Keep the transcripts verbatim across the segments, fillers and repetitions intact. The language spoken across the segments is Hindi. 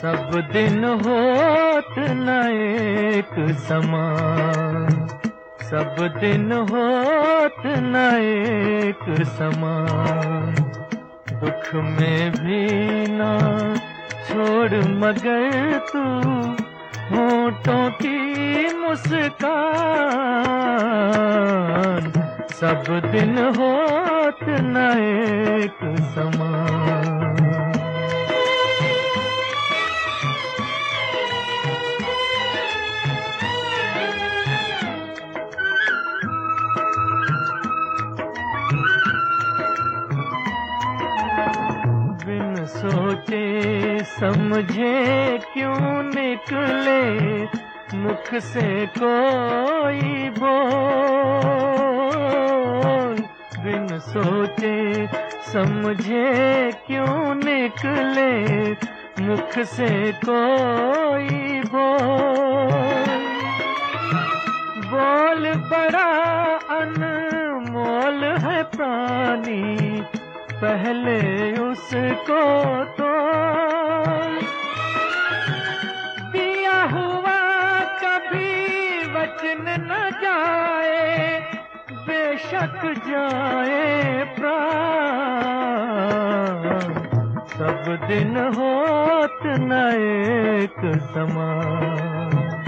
सब दिन होत न एक समान, सब दिन होत न एक समान। दुख में भी ना छोड़ मगर तू होठों की मुस्कान, सब दिन होत न एक समान। बिन सोचे समझे क्यों निकले मुख से कोई बोल, बिन सोचे समझे क्यों निकले मुख से कोई बोल। बोल बड़ा अनमोल है प्राणी, पहले उसको तोल। दिया हुआ कभी वचन न जाए, बेशक जाए प्राण। सब दिन होत न एक समान।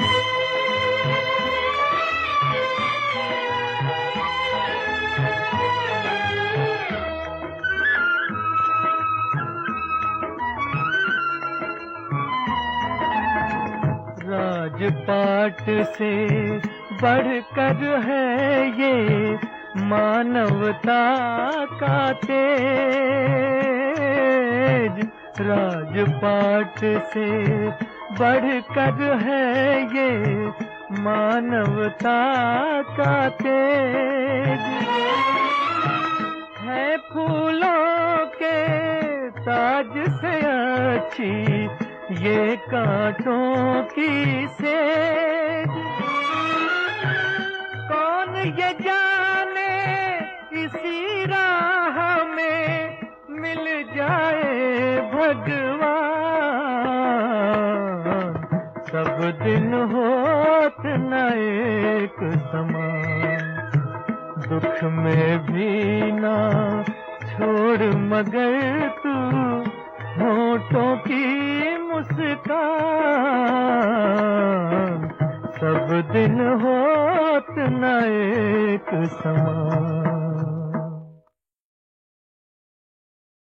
राजपाट से बढ़कर है ये मानवता का तेज, राजपाट से बढ़कर है ये मानवता का तेज। है फूलों के ताज से अच्छी ये कांटों की सेज। कौन ये जाने इसी राह में मिल जाए भगवान, सब दिन होत न एक समान। दुख में भी ना छोड़ मगर तू होठों की मुस्कान, सब दिन होत न एक समान।